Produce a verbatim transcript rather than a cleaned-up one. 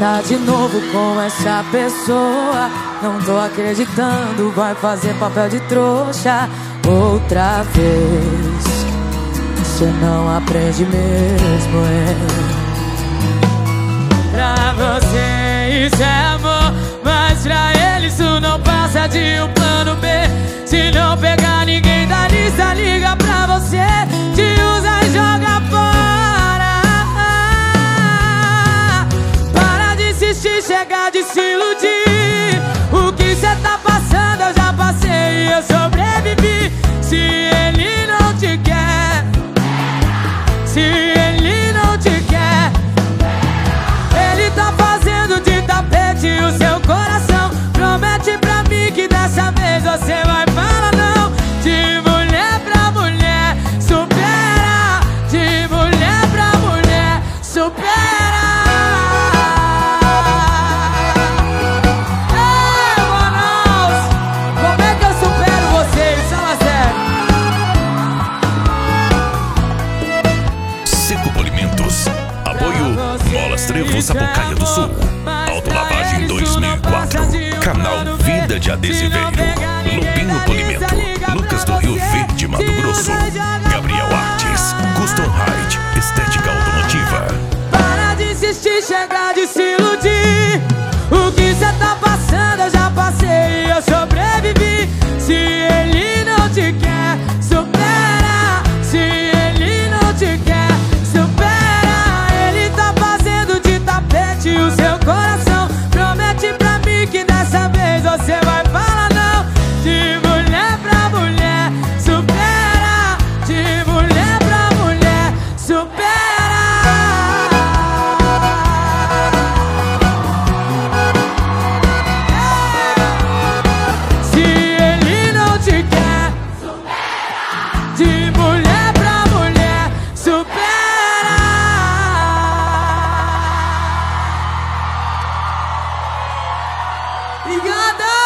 tá de novo com essa pessoa. Não tô acreditando, vai fazer papel de trouxa outra vez. Você não aprende mesmo, é. Pra você isso é amor, mas pra ele isso não passa de um plano B. Se não pegar ninguém da lista, liga pra você, te usa e joga fora. Para de insistir, chega de se iludir. O que cê tá passando eu já passei e eu sobrevivi. Se ele não te quer, se ele não te quer, ele tá fazendo de tapete o seu coração. Promete pra mim que dessa vez você vai falar não. De mulher pra mulher, supera. De mulher pra mulher, supera. Ei, Manaus, como é que eu supero vocês? Fala sério. Seco Polimentos. Apoio Molas Trevo, Sapucaia do Sul. Autolavagem dois mil e quatro. Canal Vida de Adesiveiro. Lupinho Polimento. Lucas do Rio Verde, Mato Grosso. Gabriel Artes. Custom Height. Estética automotiva. Para de insistir, chega de se iludir. O que cê tá passando eu já passei e eu sobrevivi. Se ele não te quer, supera. Se ele não te quer, supera. Ele tá fazendo de tapete o seu coração. Promete pra mim que dessa vez você vai falar não. De mulher pra mulher, supera. De mulher pra mulher, supera. Se ele não te quer, supera. De mulher pra mulher, supera. Obrigada!